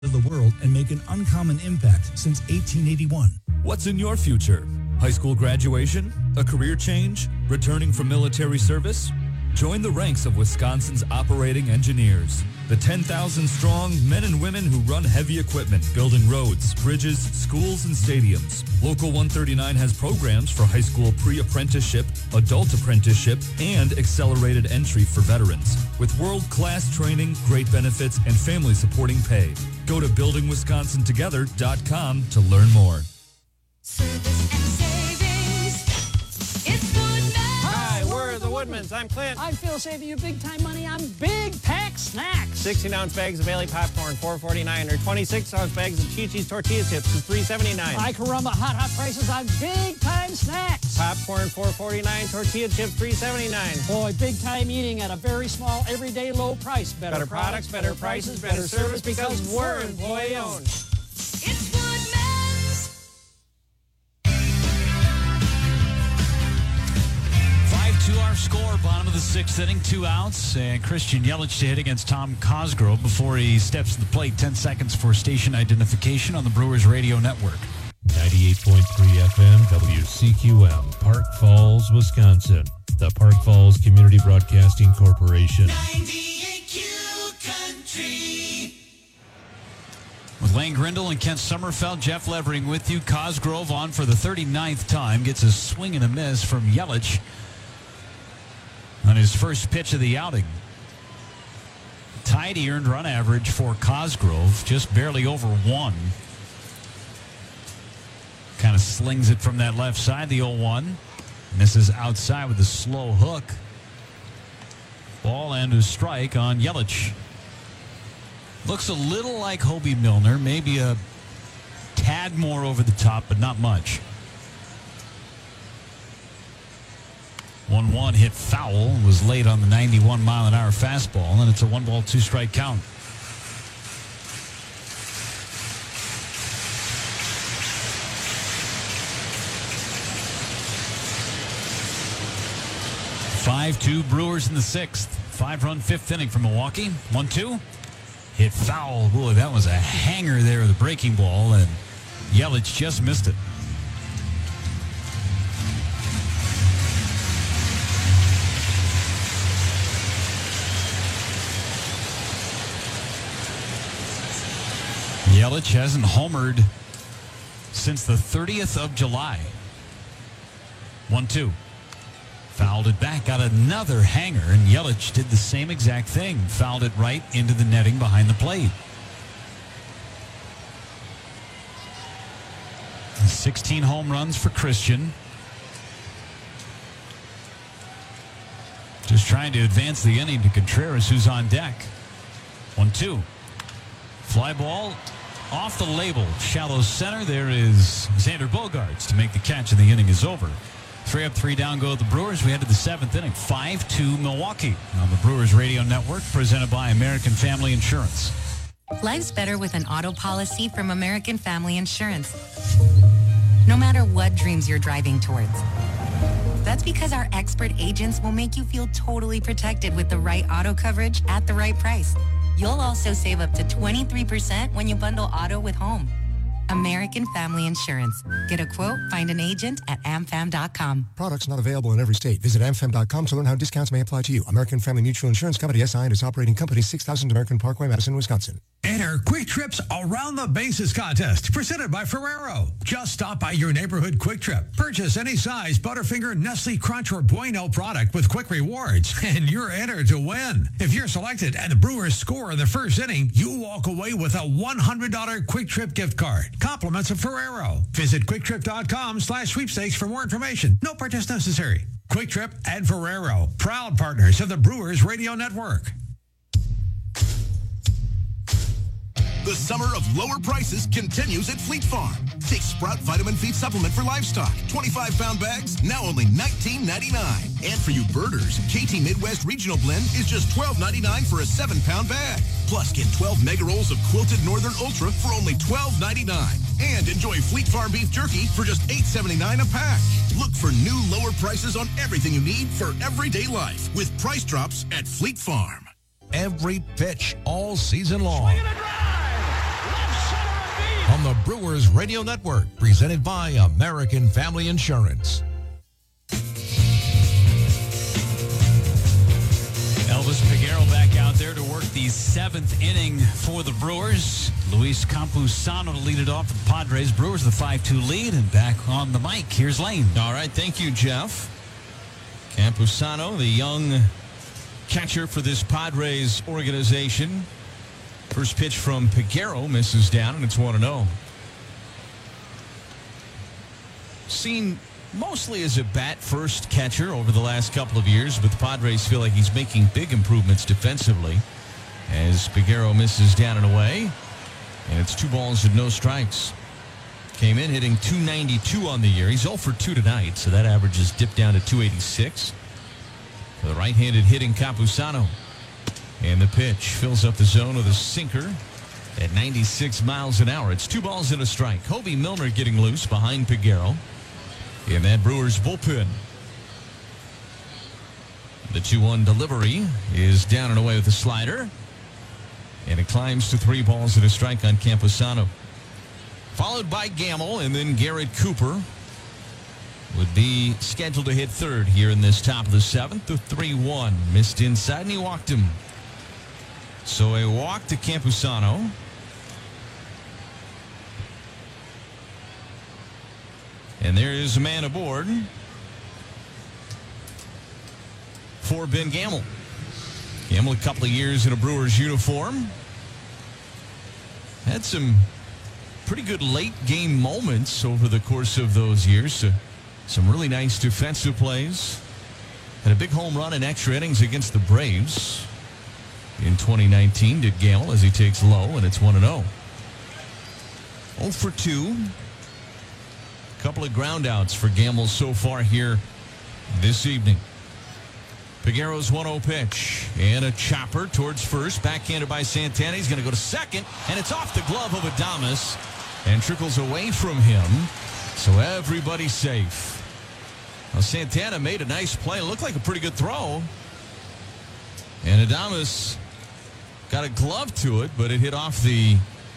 of the world and make an uncommon impact since 1881. What's in your future? High school graduation? A career change? Returning from military service? Join the ranks of Wisconsin's operating engineers. The 10,000-strong men and women who run heavy equipment, building roads, bridges, schools, and stadiums. Local 139 has programs for high school pre-apprenticeship, adult apprenticeship, and accelerated entry for veterans. With world-class training, great benefits, and family-supporting pay. Go to buildingwisconsintogether.com to learn more. Service and savings. It's Woodman's. Hi, we're the Woodmans. I'm Clint. I'm Phil, saving you big time money on big pack snacks. 16-ounce bags of Bailey popcorn, $4.49, or 26-ounce bags of Chi-Chi's tortilla chips for $3.79. My Caramba hot prices on big time snacks. Popcorn, $4.49, tortilla chips, $3.79. Boy, big time eating at a very small, everyday low price. Better products, better prices, better service because we're employee owned. It's Woodman's. 5-2 our score, bottom of the sixth inning, 2 outs, and Christian Yelich to hit against Tom Cosgrove before he steps to the plate. 10 seconds for station identification on the Brewers Radio Network. 98.3 FM WCQM, Park Falls, Wisconsin. The Park Falls Community Broadcasting Corporation. 98Q Country. With Lane Grindle and Kent Sommerfeld, Jeff Levering with you. Cosgrove on for the 39th time. Gets a swing and a miss from Yelich on his first pitch of the outing. Tidy earned run average for Cosgrove, just barely over 1. Kind of slings it from that left side, the 0-1. Misses outside with a slow hook. Ball and a strike on Yelich. Looks a little like Hobie Milner, maybe a tad more over the top, but not much. 1-1 hit foul, was late on the 91-mile-an-hour fastball, and it's a 1-ball, 2-strike count. Five-2 Brewers in the sixth. 5-run fifth inning from Milwaukee. 1-2. Hit foul. Boy, that was a hanger there, the breaking ball, and Yelich just missed it. Yelich hasn't homered since the 30th of July. 1-2. Fouled it back, got another hanger, and Yelich did the same exact thing. Fouled it right into the netting behind the plate. 16 home runs for Christian. Just trying to advance the inning to Contreras, who's on deck. 1-2. Fly ball off the label. Shallow center. There is Xander Bogaerts to make the catch, and the inning is over. 3 up, 3 down go the Brewers. We head to the 7th inning. 5-2 Milwaukee on the Brewers Radio Network, presented by American Family Insurance. Life's better with an auto policy from American Family Insurance. No matter what dreams you're driving towards. That's because our expert agents will make you feel totally protected with the right auto coverage at the right price. You'll also save up to 23% when you bundle auto with home. American Family Insurance. Get a quote, find an agent at amfam.com. Products not available in every state. Visit amfam.com to learn how discounts may apply to you. American Family Mutual Insurance Company, SI, and its operating company, 6000 American Parkway, Madison, Wisconsin. Enter Quick Trip's Around the Bases contest, presented by Ferrero. Just stop by your neighborhood Quick Trip. Purchase any size Butterfinger, Nestle Crunch, or Bueno product with quick rewards, and you're entered to win. If you're selected and the Brewers score in the first inning, you walk away with a $100 Quick Trip gift card. Compliments of Ferrero. Visit QuickTrip.com/sweepstakes for more information. No purchase necessary. Quick Trip and Ferrero, proud partners of the Brewers Radio Network. The summer of lower prices continues at Fleet Farm. Take Sprout Vitamin Feed Supplement for livestock. 25-pound bags, now only $19.99. And for you birders, KT Midwest Regional Blend is just $12.99 for a 7-pound bag. Plus, get 12 mega rolls of Quilted Northern Ultra for only $12.99. And enjoy Fleet Farm Beef Jerky for just $8.79 a pack. Look for new lower prices on everything you need for everyday life with price drops at Fleet Farm. Every pitch all season long. the Brewers Radio Network, presented by American Family Insurance. Elvis Peguero back out there to work the 7th inning for the Brewers. Luis Campusano to lead it off for the Padres. Brewers the 5-2 lead, and back on the mic, here's Lane. All right, thank you, Jeff. Campusano, the young catcher for this Padres organization. First pitch from Peguero misses down, and it's 1-0. Seen mostly as a bat-first catcher over the last couple of years, but the Padres feel like he's making big improvements defensively as Peguero misses down and away. And it's 2 balls and no strikes. Came in hitting .292 on the year. He's 0 for 2 tonight, so that average has dipped down to .286. For the right-handed hitting Campusano. And the pitch fills up the zone with a sinker at 96 miles an hour. It's 2 balls and a strike. Hobie Milner getting loose behind Peguero in that Brewers bullpen. The 2-1 delivery is down and away with the slider. And it climbs to 3 balls and a strike on Campusano. Followed by Gamble, and then Garrett Cooper would be scheduled to hit third here in this top of the 7th. The 3-1 missed inside, and he walked him. So a walk to Campusano. And there is a man aboard for Ben Gamble. Gamble a couple of years in a Brewers uniform. Had some pretty good late game moments over the course of those years. Some really nice defensive plays. Had a big home run in extra innings against the Braves in 2019. Did Gamble as he takes low, and it's 1-0. 0 for 2. Couple of ground outs for Gamble so far here this evening. Peguero's 1-0 pitch and a chopper towards first, backhanded by Santana. He's going to go to second, and it's off the glove of Adames and trickles away from him, so everybody's safe. Now Santana made a nice play. It looked like a pretty good throw, and Adames got a glove to it, but it hit off the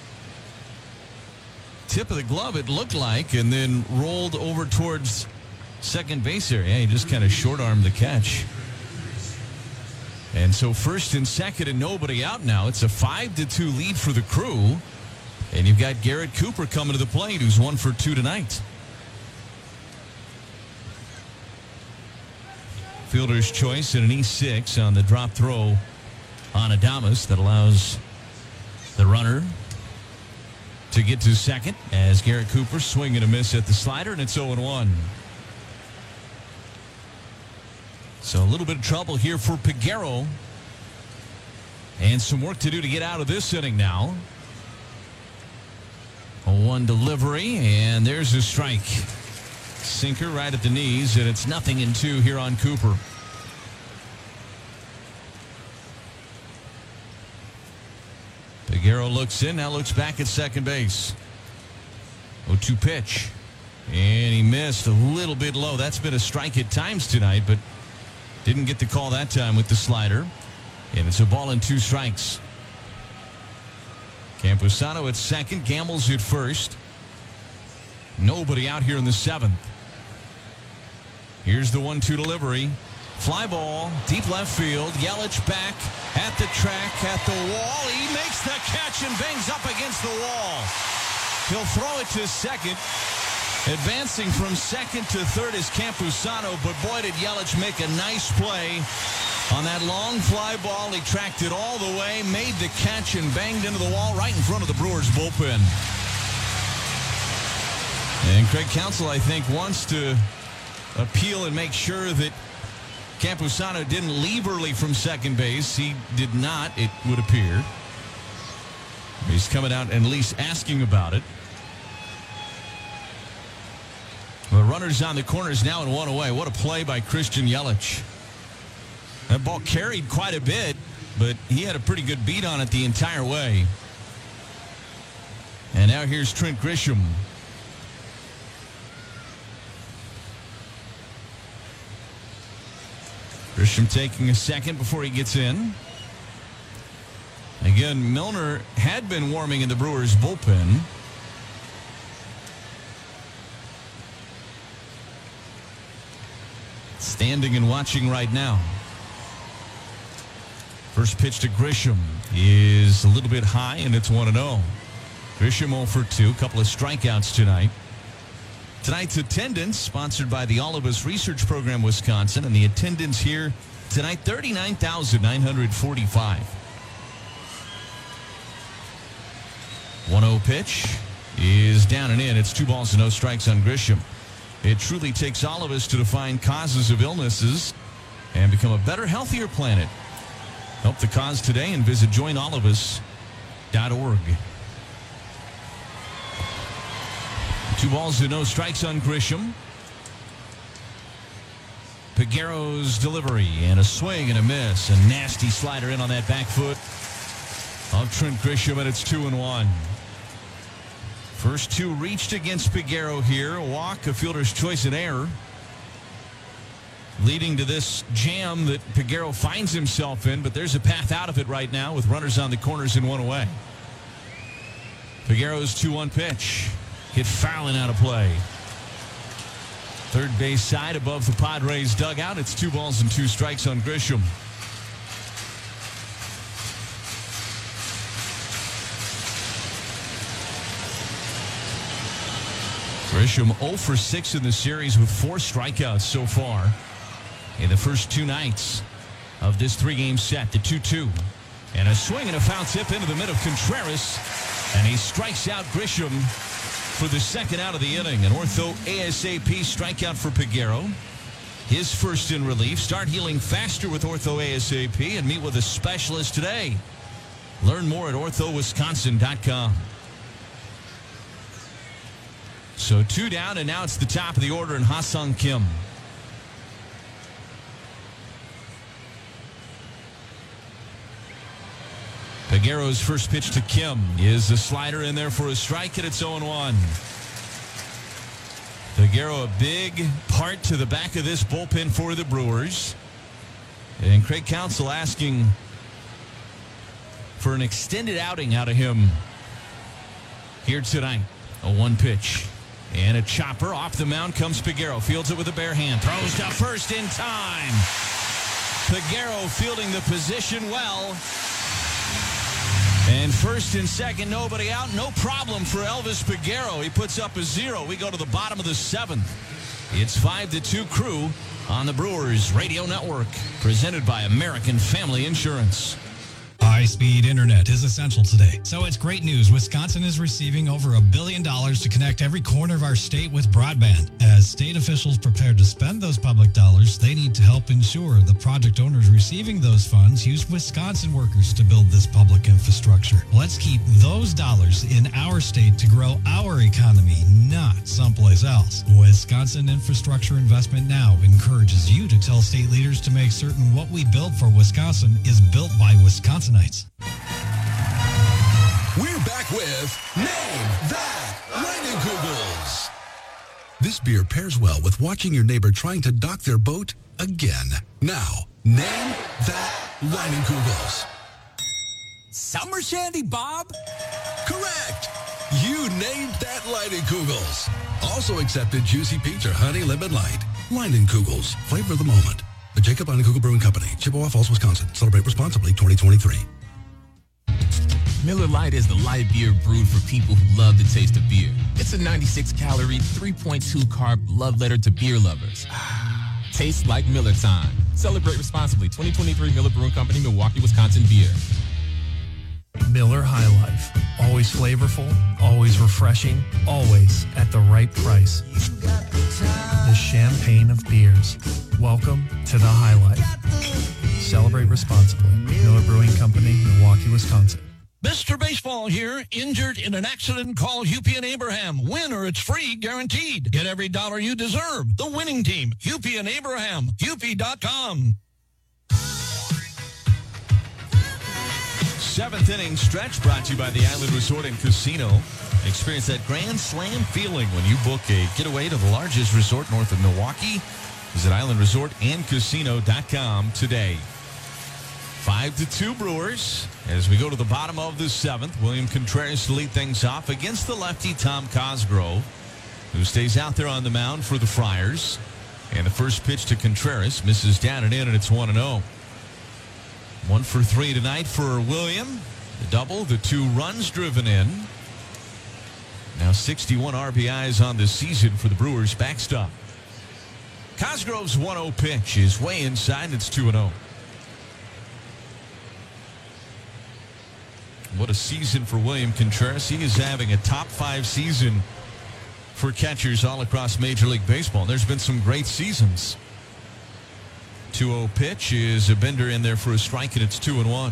tip of the glove, it looked like, and then rolled over towards second base area. He just kind of short-armed the catch. And so first and second and nobody out now. It's a 5-2 lead for the Crew. And you've got Garrett Cooper coming to the plate, who's 1 for 2 tonight. Fielder's choice and an E6 on the drop throw on Adames that allows the runner to get to second as Garrett Cooper swing and a miss at the slider, and it's 0-1. So a little bit of trouble here for Peguero. And some work to do to get out of this inning now. A 1 delivery, and there's a strike. Sinker right at the knees, and it's 0-2 here on Cooper. Peguero looks in, now looks back at second base. 0-2 pitch. And he missed a little bit low. That's been a strike at times tonight, but didn't get the call that time with the slider. And it's a ball and 2 strikes. Campusano at second, Gamble's at first. Nobody out here in the 7th. Here's the 1-2 delivery. Fly ball, deep left field. Yelich back at the track, at the wall. He makes the catch and bangs up against the wall. He'll throw it to second. Advancing from second to third is Campusano, but boy, did Yelich make a nice play on that long fly ball. He tracked it all the way, made the catch, and banged into the wall right in front of the Brewers bullpen. And Craig Counsell, I think, wants to appeal and make sure that Campusano didn't leave early from second base. He did not, it would appear. He's coming out and at least asking about it. The runners on the corners now and 1 away. What a play by Christian Yelich. That ball carried quite a bit, but he had a pretty good beat on it the entire way. And now here's Trent Grisham. Grisham taking a second before he gets in. Again, Milner had been warming in the Brewers bullpen. standing and watching right now. First pitch to Grisham is a little bit high, and it's 1-0. Grisham 0 for 2, a couple of strikeouts tonight. Tonight's attendance sponsored by the All of Us Research Program Wisconsin, and the attendance here tonight 39,945. 1-0 pitch is down and in. It's 2 balls and no strikes on Grisham. It truly takes all of us to define causes of illnesses and become a better, healthier planet. Help the cause today and visit joinallofus.org. 2 balls and no strikes on Grisham. Peguero's delivery and a swing and a miss. A nasty slider in on that back foot of Trent Grisham, and it's 2-1. First 2 reached against Peguero here. A walk, a fielder's choice, and error, leading to this jam that Peguero finds himself in, but there's a path out of it right now with runners on the corners and 1 away. Peguero's 2-1 pitch. Hit fouling out of play. Third base side above the Padres dugout. It's 2 balls and 2 strikes on Grisham. Grisham 0 for 6 in the series with 4 strikeouts so far in the first 2 nights of this 3-game set. The 2-2. And a swing and a foul tip into the mid of Contreras. And he strikes out Grisham for the second out of the inning. An ortho ASAP strikeout for Peguero. His first in relief. Start healing faster with ortho ASAP and meet with a specialist today. Learn more at orthowisconsin.com. So 2 down, and now it's the top of the order, and Ha-Seong Kim. Peguero's first pitch to Kim is a slider in there for a strike, and it's 0-1. Peguero, a big part to the back of this bullpen for the Brewers. And Craig Counsell asking for an extended outing out of him here tonight. A 1 pitch. And a chopper off the mound comes Peguero. Fields it with a bare hand. Throws to first in time. Peguero fielding the position well. And first and second, nobody out. No problem for Elvis Peguero. He puts up a 0. We go to the bottom of the 7th. It's 5-2 Crew on the Brewers Radio Network. Presented by American Family Insurance. High-speed internet is essential today. So it's great news. Wisconsin is receiving over $1 billion to connect every corner of our state with broadband. As state officials prepare to spend those public dollars, they need to help ensure the project owners receiving those funds use Wisconsin workers to build this public infrastructure. Let's keep those dollars in our state to grow our economy, not someplace else. Wisconsin Infrastructure Investment Now encourages you to tell state leaders to make certain what we build for Wisconsin is built by Wisconsinites. We're back with Name That Leinenkugels. This beer pairs well with watching your neighbor trying to dock their boat again. Now, Name That Leinenkugels. Summer Shandy, Bob? Correct. You named that Leinenkugels. Also accepted Juicy Peach or Honey Lemon Light. Leinenkugels, flavor of the moment. The Jacob Leinenkugel Brewing Company, Chippewa Falls, Wisconsin. Celebrate responsibly 2023. Miller Lite is the light beer brewed for people who love the taste of beer. It's a 96-calorie, 3.2 carb love letter to beer lovers. Tastes like Miller time. Celebrate responsibly. 2023 Miller Brewing Company, Milwaukee, Wisconsin beer. Miller High Life. Always flavorful, always refreshing, always at the right price. The champagne of beers. Welcome to the High Life. Celebrate responsibly. Miller Brewing Company, Milwaukee, Wisconsin. Mr. Baseball here, injured in an accident, call Hupy and Abraham. Win or it's free, guaranteed. Get every dollar you deserve. The winning team, Hupy and Abraham, Hupy.com. 7th inning stretch brought to you by the Island Resort and Casino. Experience that Grand Slam feeling when you book a getaway to the largest resort north of Milwaukee. Visit islandresortandcasino.com today. 5-2 Brewers as we go to the bottom of the 7th. William Contreras to lead things off against the lefty Tom Cosgrove, who stays out there on the mound for the Friars. And the first pitch to Contreras misses down and in, and it's 1-0. 1 for 3 tonight for William. The double, the 2 runs driven in. Now 61 RBIs on the season for the Brewers backstop. Cosgrove's 1-0 pitch is way inside, and it's 2-0. What a season for William Contreras. He is having a top 5 season for catchers all across Major League Baseball. There's been some great seasons. 2-0 pitch is a bender in there for a strike, and it's 2-1.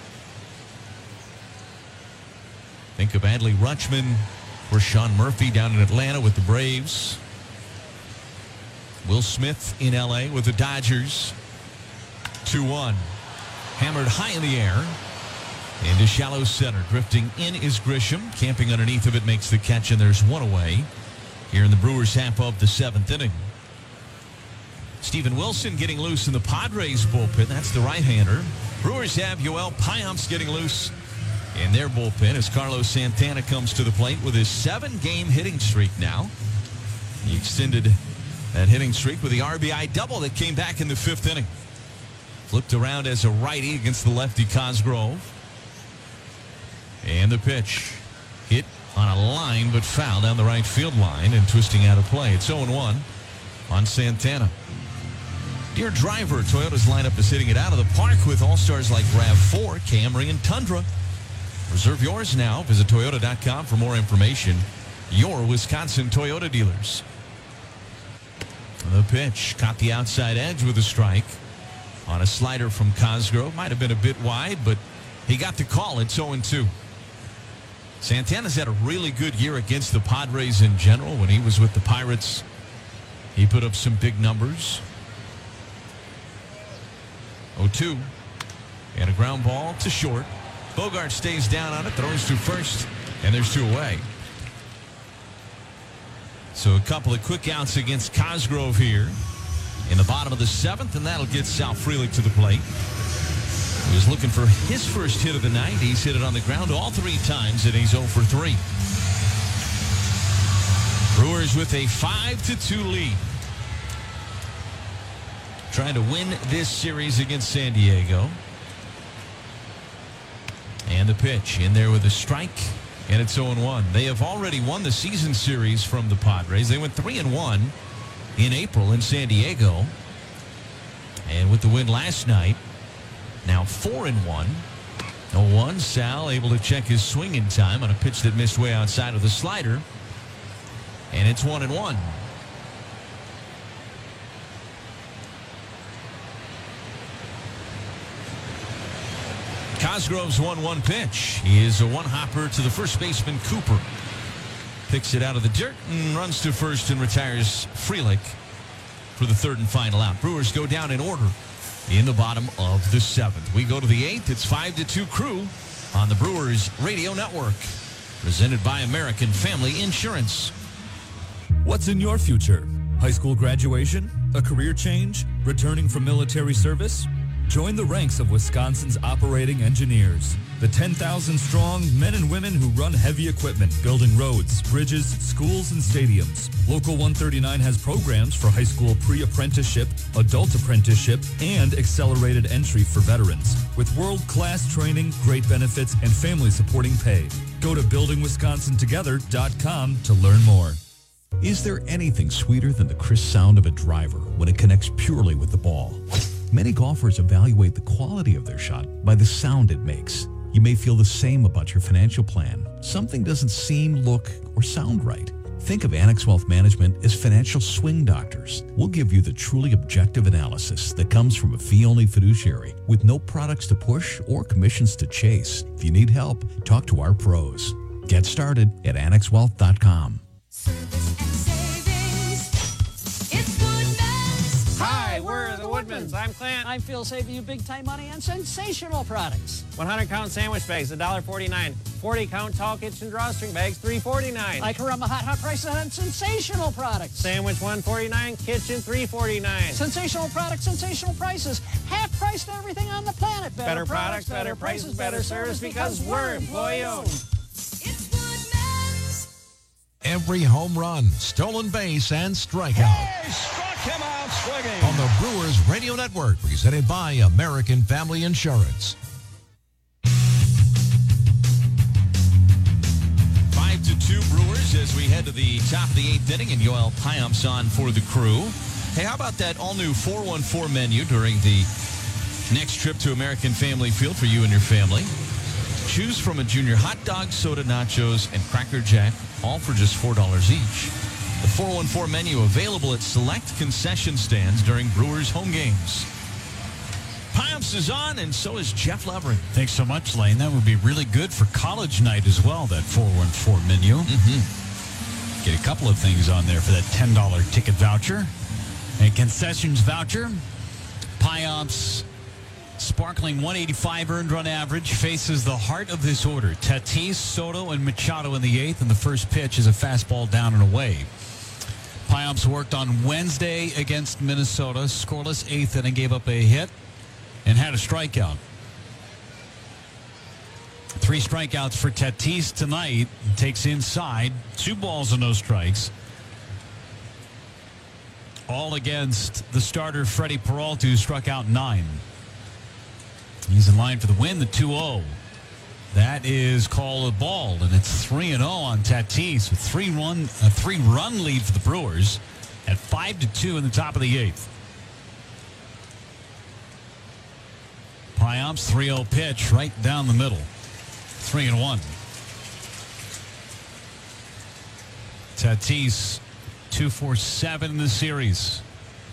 Think of Adley Rutschman or Sean Murphy down in Atlanta with the Braves. Will Smith in L.A. with the Dodgers. 2-1. Hammered high in the air. Into shallow center. Drifting in is Grisham. Camping underneath of it makes the catch, and there's 1 away. Here in the Brewers' half of the 7th inning. Steven Wilson getting loose in the Padres bullpen. That's the right-hander. Brewers have Yoel Payamps getting loose in their bullpen as Carlos Santana comes to the plate with his 7-game hitting streak now. He extended that hitting streak with the RBI double that came back in the 5th inning. Flipped around as a righty against the lefty Cosgrove. And the pitch hit on a line but foul down the right field line and twisting out of play. It's 0-1 on Santana. Dear driver, Toyota's lineup is hitting it out of the park with all-stars like RAV4, Camry, and Tundra. Reserve yours now. Visit Toyota.com for more information. Your Wisconsin Toyota dealers. The pitch caught the outside edge with a strike on a slider from Cosgrove. Might have been a bit wide, but he got the call. It's 0-2. Santana's had a really good year against the Padres in general. When he was with the Pirates, he put up some big numbers. 0-2. And a ground ball to short. Bogart stays down on it, throws to first, and there's 2 away. So a couple of quick outs against Cosgrove here in the bottom of the 7th, and that'll get Sal Frelick to the plate. He was looking for his first hit of the night. He's hit it on the ground all 3 times, and he's 0 for 3. Brewers with a 5-2 lead. Trying to win this series against San Diego. And the pitch in there with a strike, and it's 0-1. They have already won the season series from the Padres. They went 3-1 in April in San Diego. And with the win last night, now 4-1. 0-1. Sal able to check his swing in time on a pitch that missed way outside of the slider. And it's 1-1. Cosgrove's 1-1 pitch is a one-hopper to the first baseman Cooper. Picks it out of the dirt and runs to first and retires Frelick for the 3rd and final out. Brewers go down in order in the bottom of the 7th. We go to the 8th. It's 5-2 Crew on the Brewers Radio Network. Presented by American Family Insurance. What's in your future? High school graduation? A career change? Returning from military service? Join the ranks of Wisconsin's operating engineers. The 10,000-strong men and women who run heavy equipment, building roads, bridges, schools, and stadiums. Local 139 has programs for high school pre-apprenticeship, adult apprenticeship, and accelerated entry for veterans. With world-class training, great benefits, and family-supporting pay. Go to buildingwisconsintogether.com to learn more. Is there anything sweeter than the crisp sound of a driver when it connects purely with the ball? Many golfers evaluate the quality of their shot by the sound it makes. You may feel the same about your financial plan. Something doesn't seem, look, or sound right. Think of Annex Wealth Management as financial swing doctors. We'll give you the truly objective analysis that comes from a fee-only fiduciary with no products to push or commissions to chase. If you need help, talk to our pros. Get started at annexwealth.com. Hi, we're the Woodmans. I'm Clint. I feel saving you big time money on sensational products. 100-count sandwich bags, $1.49. 40-count tall kitchen drawstring bags, $3.49. Like Karama hot prices on sensational products. Sandwich, $1.49. Kitchen, $3.49. Sensational products, sensational prices. Half price to everything on the planet. Better products, better prices, better service because we're employee-owned. Every home run, stolen base, and strikeout. him out swinging. On the Brewers Radio Network, presented by American Family Insurance. 5-2 Brewers as we head to the top of the 8th inning, and Yoel Payamps on for the crew. Hey, how about that all-new 414 menu during the next trip to American Family Field for you and your family? Choose from a junior hot dog, soda, nachos, and Cracker Jack, all for just $4 each. The 414 menu available at select concession stands during Brewers home games. Payamps is on, and so is Jeff Levering. Thanks so much, Lane. That would be really good for college night as well, that 414 menu. Get a couple of things on there for that $10 ticket voucher. A concessions voucher. Payamps, sparkling 185 earned run average, faces the heart of this order. Tatis, Soto, and Machado in the 8th, and the first pitch is a fastball down and away. Payamps worked on Wednesday against Minnesota, scoreless 8th inning, gave up a hit and had a strikeout. 3 strikeouts for Tatis tonight. Takes inside, 2 balls and no strikes. All against the starter Freddie Peralta, who struck out 9. He's in line for the win, the 2-0. That is called a ball, and it's 3-0 on Tatis with a 3-run lead for the Brewers at 5-2 in the top of the 8th. Payamps, 3-0 pitch right down the middle. 3-1. Tatis, 2-for-7 in the series.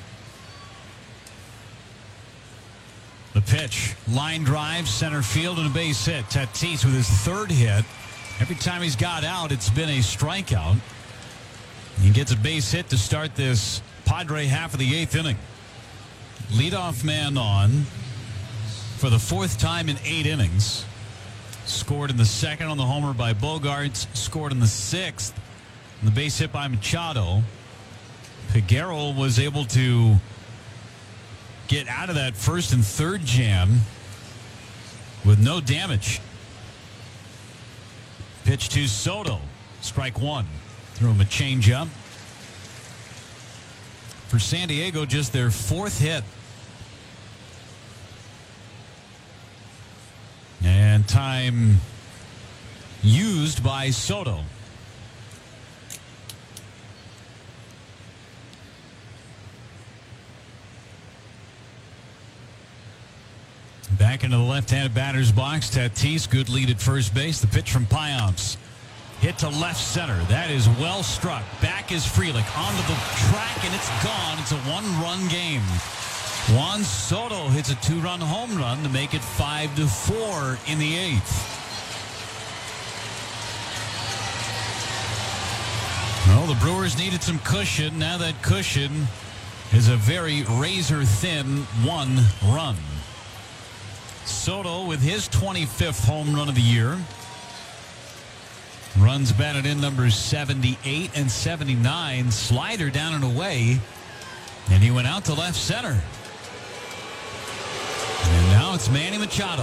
The pitch, line drive, center field, and a base hit. Tatis with his 3rd hit. Every time he's got out, it's been a strikeout. He gets a base hit to start this Padre half of the 8th inning. Leadoff man on for the 4th time in 8 innings. Scored in the 2nd on the homer by Bogaerts. Scored in the 6th on the base hit by Machado. Figueroa was able to get out of that 1st and 3rd jam with no damage. Pitch to Soto. Strike 1. Threw him a changeup. For San Diego, just their 4th hit. And time used by Soto. Back into the left-handed batter's box. Tatis, good lead at first base. The pitch from Payamps. Hit to left center. That is well struck. Back is Frelick onto the track, and it's gone. It's a 1-run game. Juan Soto hits a 2-run home run to make it 5-4 in the 8th. Well, the Brewers needed some cushion. Now that cushion is a very razor-thin 1 run. Soto with his 25th home run of the year. Runs batted in numbers 78 and 79. Slider down and away. And he went out to left center. And now it's Manny Machado.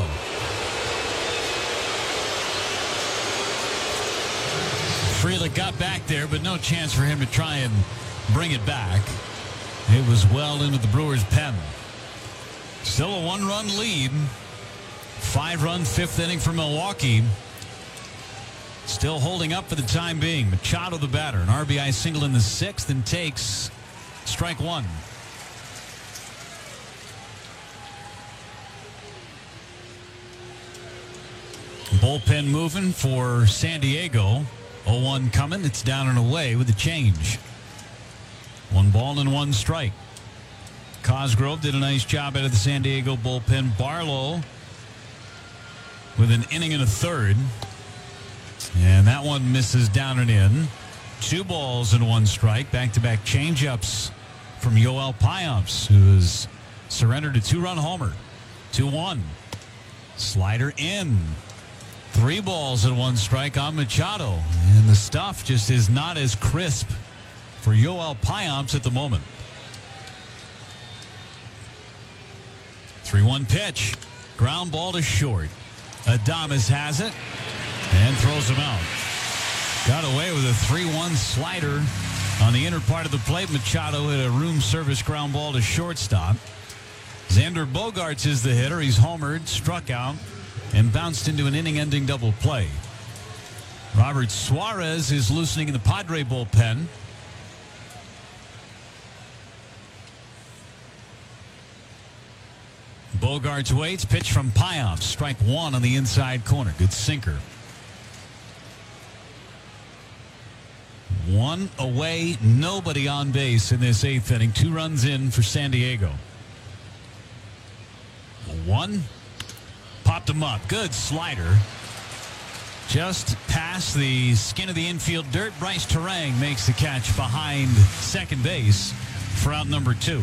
Frelick got back there, but no chance for him to try and bring it back. It was well into the Brewers' pen. Still a 1-run lead. 5-run 5th inning for Milwaukee. Still holding up for the time being. Machado the batter. An RBI single in the 6th and takes strike 1. Bullpen moving for San Diego. 0-1 coming. It's down and away with the change. 1 ball and 1 strike. Cosgrove did a nice job out of the San Diego bullpen. Barlow with an inning and a 3rd. And that one misses down and in. 2 balls and 1 strike. Back-to-back changeups from Yoel Payamps, who has surrendered a 2-run homer. 2-1. Slider in. 3 balls and 1 strike on Machado. And the stuff just is not as crisp for Yoel Payamps at the moment. 3-1 pitch. Ground ball to short. Adames has it and throws him out. Got away with a 3-1 slider On the inner part of the plate, Machado hit a room service ground ball to shortstop. Xander Bogaerts is the hitter. He's homered, struck out, and bounced into an inning-ending double play. Robert Suarez is loosening in the Padre bullpen. Bogaerts waits. Pitch from Payamps. Strike one on the inside corner. Good sinker. One away. Nobody on base in this eighth inning. 2 runs in for San Diego. 1. Popped him up. Good slider. Just past the skin of the infield dirt. Bryce Terang makes the catch behind second base for out number 2.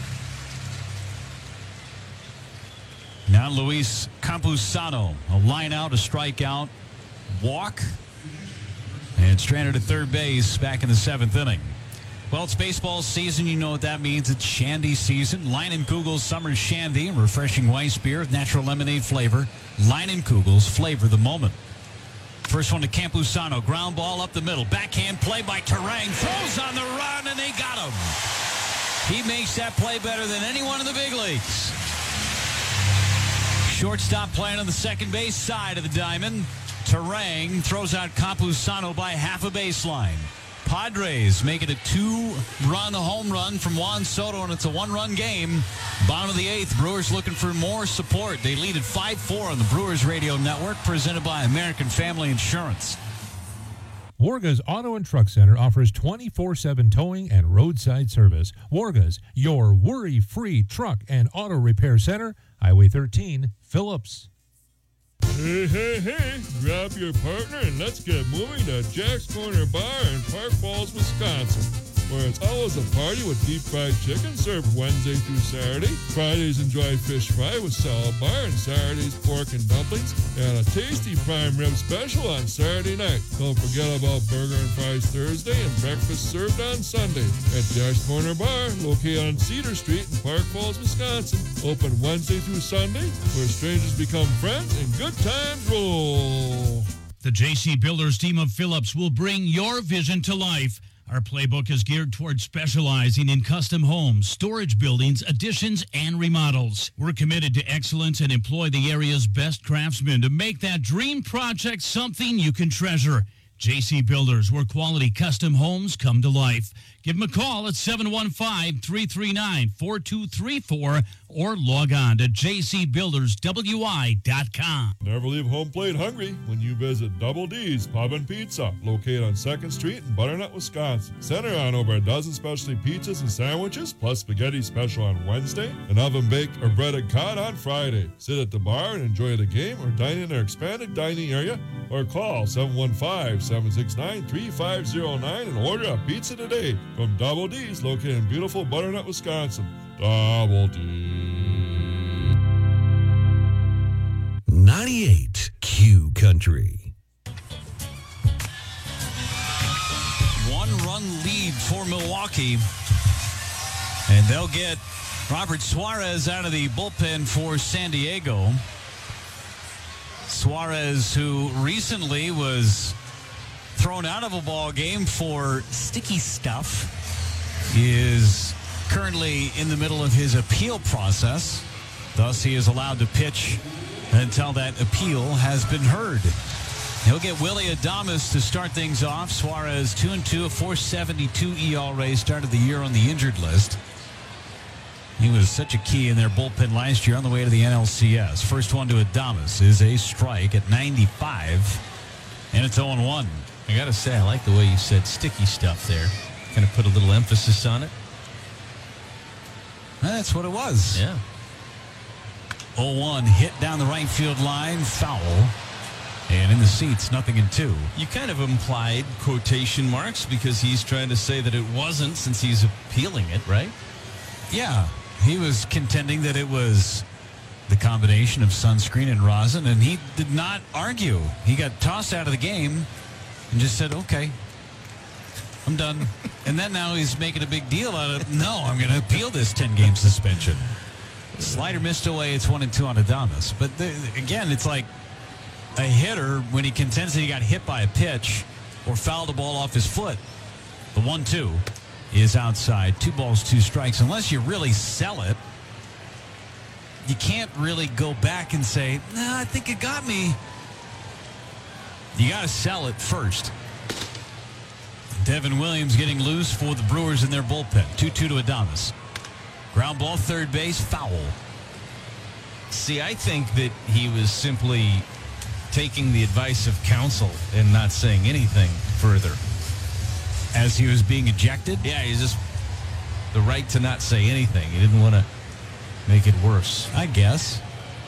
Now Luis Campusano, a line out, a strikeout, walk, and stranded at third base back in the 7th inning. Well, it's baseball season. You know what that means. It's shandy season. Leinenkugel's Summer Shandy, refreshing Weiss beer with natural lemonade flavor. Leinenkugel's, flavor the moment. First one to Campusano. Ground ball up the middle. Backhand play by Terang. Throws on the run, and they got him. He makes that play better than anyone in the big leagues. Shortstop playing on the second base side of the diamond. Terang throws out Campusano by half a baseline. Padres make it a 2-run home run from Juan Soto, and it's a 1-run game. Bottom of the 8th, Brewers looking for more support. They lead at 5-4 on the Brewers Radio Network, presented by American Family Insurance. Warga's Auto and Truck Center offers 24/7 towing and roadside service. Warga's, your worry-free truck and auto repair center. Highway 13, Phillips. Hey, hey, hey, grab your partner and let's get moving to Jack's Corner Bar in Park Falls, Wisconsin, where it's always a party with deep fried chicken served Wednesday through Saturday. Fridays enjoy fish fry with salad bar, and Saturdays pork and dumplings, and a tasty prime rib special on Saturday night. Don't forget about burger and fries Thursday and breakfast served on Sunday at Jack's Corner Bar, located on Cedar Street in Park Falls, Wisconsin. Open Wednesday through Sunday, where strangers become friends and good times roll. The J.C. Builders team of Phillips will bring your vision to life. Our playbook is geared towards specializing in custom homes, storage buildings, additions, and remodels. We're committed to excellence and employ the area's best craftsmen to make that dream project something you can treasure. J.C. Builders, where quality custom homes come to life. Give them a call at 715-339-4234 or log on to jcbuilderswi.com. Never leave home plate hungry when you visit Double D's Pub and Pizza, located on 2nd Street in Butternut, Wisconsin. Center on over a dozen specialty pizzas and sandwiches, plus spaghetti special on Wednesday, and oven-baked or breaded cod on Friday. Sit at the bar and enjoy the game, or dine in their expanded dining area, or call 715-769-3509 and order a pizza today from Double D's, located in beautiful Butternut, Wisconsin. Double D. 98 Q Country. 1-run lead for Milwaukee, and they'll get Robert Suarez out of the bullpen for San Diego. Suarez, who recently was thrown out of a ball game for sticky stuff, is currently in the middle of his appeal process. Thus, he is allowed to pitch until that appeal has been heard. He'll get Willy Adames to start things off. Suarez 2-2, a 4.72 ERA, started the year on the injured list. He was such a key in their bullpen last year on the way to the NLCS. First one to Adames is a strike at 95, and it's 0-1. I got to say, I like the way you said sticky stuff there. Kind of put a little emphasis on it. That's what it was. Yeah. 0-1, hit down the right field line, foul. And in the seats, 0-2. You kind of implied quotation marks because he's trying to say that it wasn't, since he's appealing it, right? Yeah. He was contending that it was the combination of sunscreen and rosin, and he did not argue. He got tossed out of the game and just said, okay, I'm done. And then now he's making a big deal out of, no, I'm going to appeal this 10-game suspension. Slider missed away. It's 1-2 on Adames. But again, it's like a hitter, when he contends that he got hit by a pitch or fouled the ball off his foot, The 1-2 is outside. 2 balls, 2 strikes. Unless you really sell it, you can't really go back and say, nah, I think it got me. You got to sell it first. Devin Williams getting loose for the Brewers in their bullpen. 2-2 to Adames. Ground ball, third base, foul. See, I think that he was simply taking the advice of counsel and not saying anything further. As he was being ejected? Yeah, he's just the right to not say anything. He didn't want to make it worse, I guess.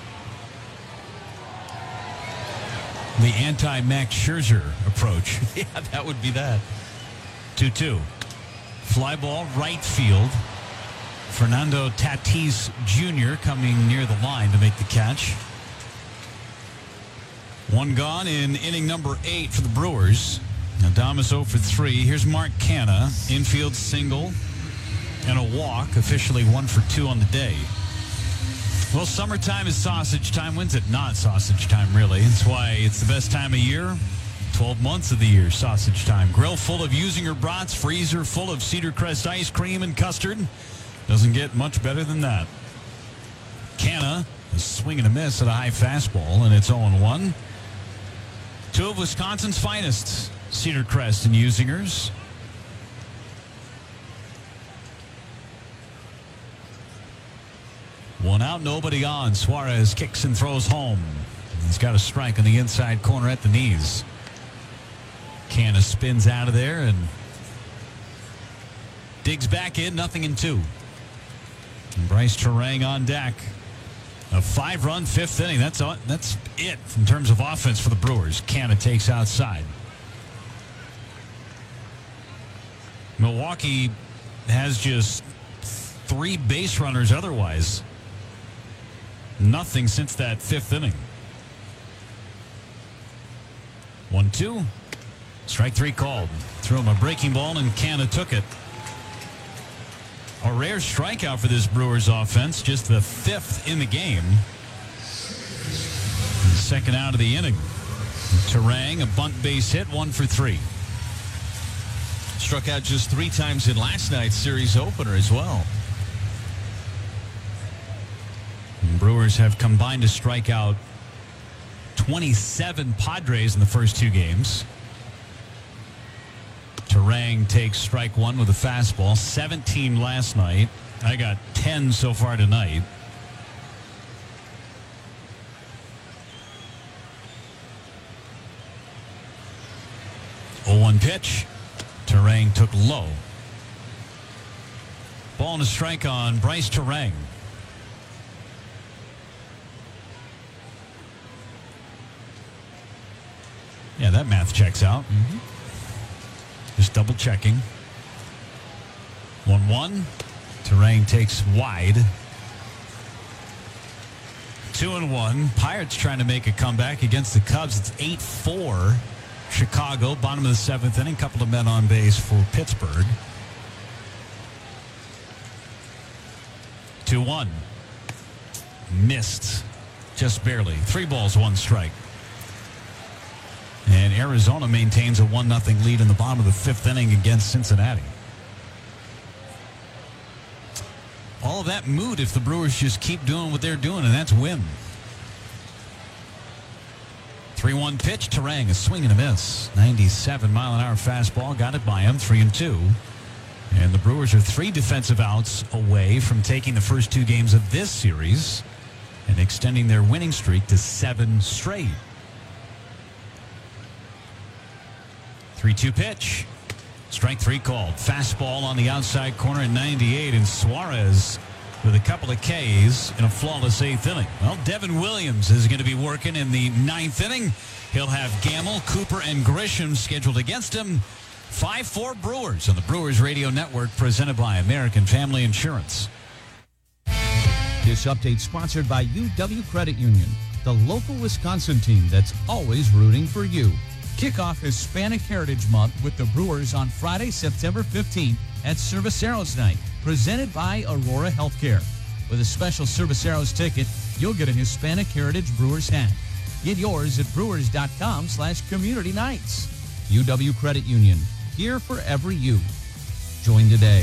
The anti-Max Scherzer approach. Yeah, that would be that. 2-2. Fly ball, right field. Fernando Tatis Jr. coming near the line to make the catch. 1 gone in inning number 8 for the Brewers. Adames 0 for 3. Here's Mark Canha. Infield single and a walk. Officially 1 for 2 on the day. Well, summertime is sausage time. When's it not sausage time, really? That's why it's the best time of year. 12 months of the year, sausage time. Grill full of Usinger brats, freezer full of Cedar Crest ice cream and custard. Doesn't get much better than that. Canha is swinging a miss at a high fastball, and it's 0-1. 2 of Wisconsin's finest, Cedar Crest and Usingers. One out, nobody on. Suarez kicks and throws home. He's got a strike on the inside corner at the knees. Canha spins out of there and digs back in, 0-2. And Bryce Turang on deck. A 5-run 5th inning. That's it in terms of offense for the Brewers. Canha takes outside. Milwaukee has just 3 base runners otherwise. Nothing since that 5th inning. 1-2. Strike 3 called. Threw him a breaking ball and Canha took it. A rare strikeout for this Brewers offense. Just the 5th in the game. Second out of the inning. Turang, a bunt base hit, 1 for 3. Struck out just 3 times in last night's series opener as well. And Brewers have combined to strike out 27 Padres in the first 2 games. Turang takes strike 1 with a fastball. 17 last night. I got 10 so far tonight. Oh, 1 pitch. Turang took low. Ball and a strike on Bryce Turang. Yeah, that math checks out. Just double checking. 1-1. Turang takes wide. 2-1. Pirates trying to make a comeback against the Cubs. It's 8-4. Chicago, bottom of the 7th inning. Couple of men on base for Pittsburgh. 2-1. Missed. Just barely. 3 balls, 1 strike. And Arizona maintains a 1-0 lead in the bottom of the 5th inning against Cincinnati. All of that moot if the Brewers just keep doing what they're doing, and that's win. 3-1 pitch. Turang, a swing and a miss. 97-mile-an-hour fastball. Got it by him. 3-2. And the Brewers are 3 defensive outs away from taking the first 2 games of this series and extending their winning streak to 7 straight. 3-2 pitch. Strike 3 called. Fastball on the outside corner at 98, and Suarez with a couple of Ks in a flawless 8th inning. Well, Devin Williams is going to be working in the 9th inning. He'll have Gamble, Cooper, and Grisham scheduled against him. 5-4 Brewers on the Brewers Radio Network, presented by American Family Insurance. This update sponsored by UW Credit Union, the local Wisconsin team that's always rooting for you. Kick off Hispanic Heritage Month with the Brewers on Friday, September 15th at Cerveceros Night, presented by Aurora Healthcare. With a special Cerveceros ticket, you'll get a Hispanic Heritage Brewers hat. Get yours at brewers.com/community nights. UW Credit Union, here for every you. Join today.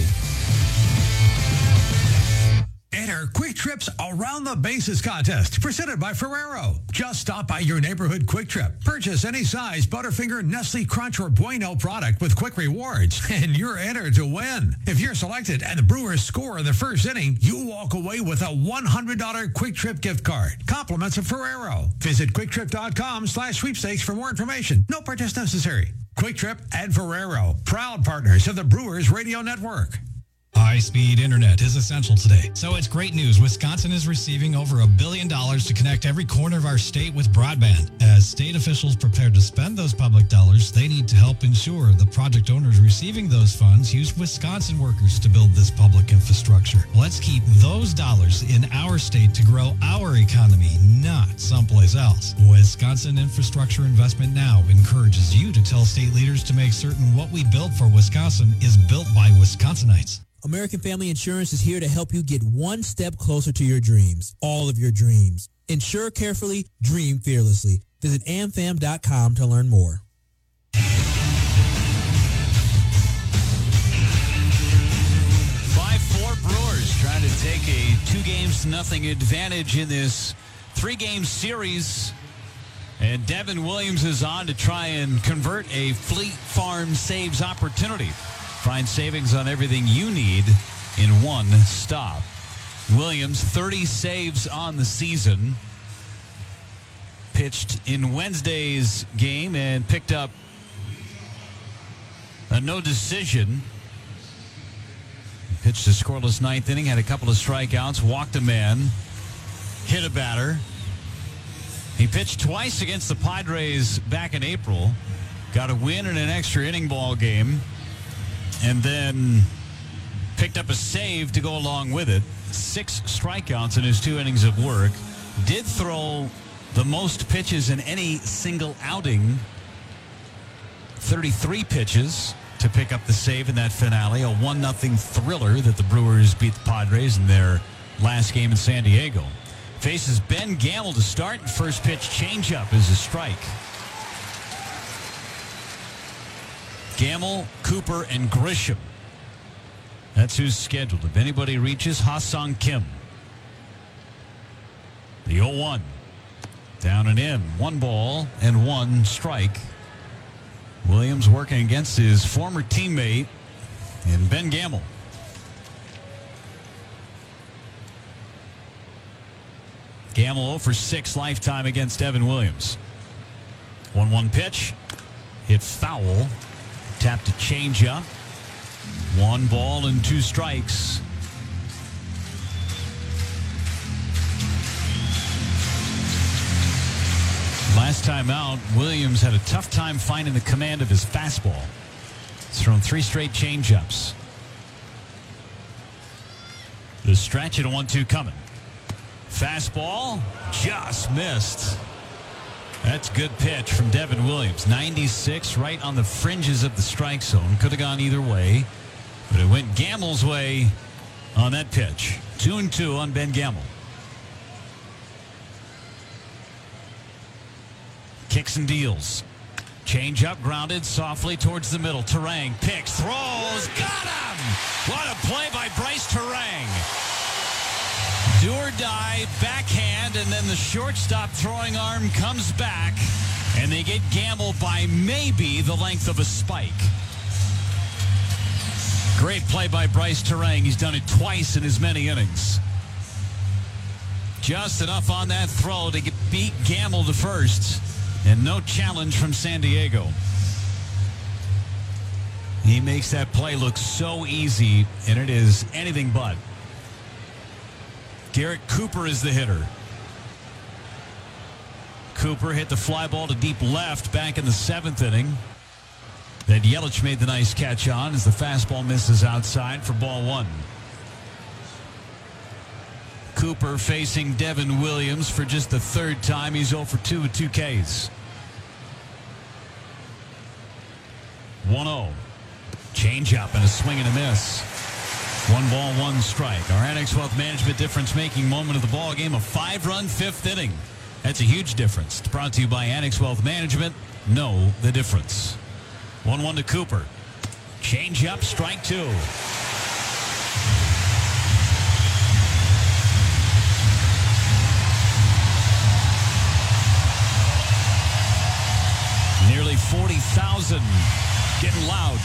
Enter Quick Trip's Around the Bases contest, presented by Ferrero. Just stop by your neighborhood Quick Trip. Purchase any size Butterfinger, Nestle Crunch, or Bueno product with quick rewards, and you're entered to win. If you're selected and the Brewers score in the first inning, you walk away with a $100 Quick Trip gift card. Compliments of Ferrero. Visit quicktrip.com/sweepstakes for more information. No purchase necessary. Quick Trip and Ferrero, proud partners of the Brewers Radio Network. High-speed internet is essential today. So it's great news. Wisconsin is receiving over $1 billion to connect every corner of our state with broadband. As state officials prepare to spend those public dollars, they need to help ensure the project owners receiving those funds use Wisconsin workers to build this public infrastructure. Let's keep those dollars in our state to grow our economy, not someplace else. Wisconsin Infrastructure Investment Now encourages you to tell state leaders to make certain what we build for Wisconsin is built by Wisconsinites. American Family Insurance is here to help you get one step closer to your dreams, all of your dreams. Insure carefully, dream fearlessly. Visit amfam.com to learn more. 5-4 Brewers trying to take a 2-0 advantage in this 3-game series. And Devin Williams is on to try and convert a Fleet Farm Saves opportunity. Find savings on everything you need in one stop. Williams, 30 saves on the season. Pitched in Wednesday's game and picked up a no decision. Pitched a scoreless ninth inning, had a couple of strikeouts, walked a man, hit a batter. He pitched twice against the Padres back in April. Got a win in an extra inning ball game. And then picked up a save to go along with it. 6 strikeouts in his 2 innings of work. Did throw the most pitches in any single outing. 33 pitches to pick up the save in that finale. A 1-0 thriller that the Brewers beat the Padres in their last game in San Diego. Faces Ben Gamel to start. First pitch changeup is a strike. Gamel, Cooper, and Grisham. That's who's scheduled. If anybody reaches, Ha-Sung Kim. The 0-1. Down and in. 1 ball and 1 strike. Williams working against his former teammate in Ben Gamel. Gamel 0 for 6 lifetime against Devin Williams. 1-1 pitch. Hit foul. Tapped a changeup. 1 ball and 2 strikes. Last time out, Williams had a tough time finding the command of his fastball. He's thrown 3 straight changeups. The stretch at a 1-2 coming. Fastball just missed. That's good pitch from Devin Williams. 96, right on the fringes of the strike zone. Could have gone either way, but it went Gamel's way on that pitch. 2-2 on Ben Gamel. Kicks and deals. Change up, grounded softly towards the middle. Terang picks, throws, got him! What a play by Bryce Terang. Do or die, backhand, and then the shortstop throwing arm comes back, and they get Gamel by maybe the length of a spike. Great play by Bryce Terang. He's done it twice in as many innings. Just enough on that throw to beat Gamel to first, and no challenge from San Diego. He makes that play look so easy, and it is anything but. Garrett Cooper is the hitter. Cooper hit the fly ball to deep left back in the 7th inning. That Yelich made the nice catch on as the fastball misses outside for ball 1. Cooper facing Devin Williams for just the 3rd time. He's 0 for 2 with 2 Ks. 1-0. Change up and a swing and a miss. 1 ball, 1 strike. Our Annex Wealth Management difference-making moment of the ball game, a 5-run 5th inning. That's a huge difference. It's brought to you by Annex Wealth Management. Know the difference. 1-1 to Cooper. Change up, strike two. Nearly 40,000 getting loud.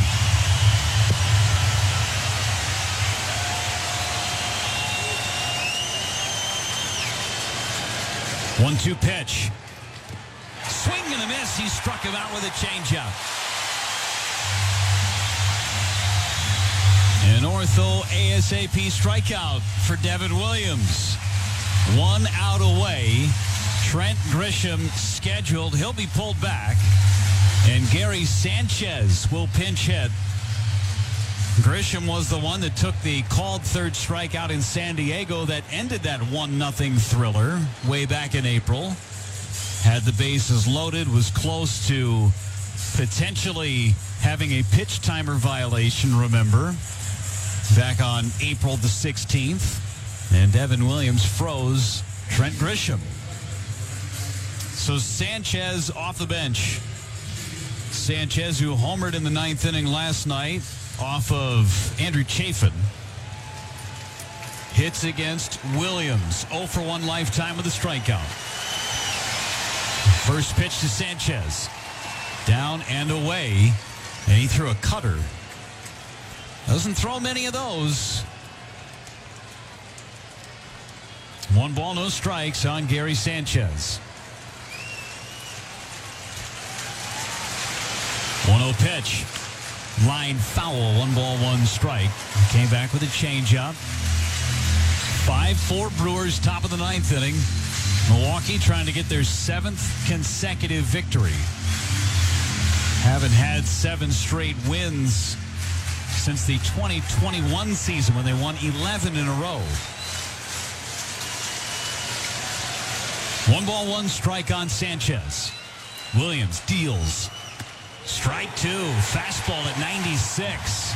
One-two pitch. Swing and a miss. He struck him out with a changeup. An ortho ASAP strikeout for Devin Williams. 1 out away. Trent Grisham scheduled. He'll be pulled back. And Gary Sanchez will pinch hit. Grisham was the one that took the called third strikeout in San Diego that ended that 1-0 thriller way back in April. Had the bases loaded, was close to potentially having a pitch timer violation, remember, back on April the 16th. And Devin Williams froze Trent Grisham. So Sanchez off the bench. Sanchez, who homered in the 9th inning last night off of Andrew Chafin, hits against Williams. 0 for 1 lifetime with a strikeout. First pitch to Sanchez. Down and away. And he threw a cutter. Doesn't throw many of those. 1 ball, no strikes on Gary Sanchez. 1-0 pitch. Line foul. 1 ball, 1 strike. Came back with a changeup. 5-4 Brewers, top of the 9th inning. Milwaukee trying to get their 7th consecutive victory. Haven't had 7 straight wins since the 2021 season when they won 11 in a row. 1 ball, 1 strike on Sanchez. Williams deals. Strike 2. Fastball at 96.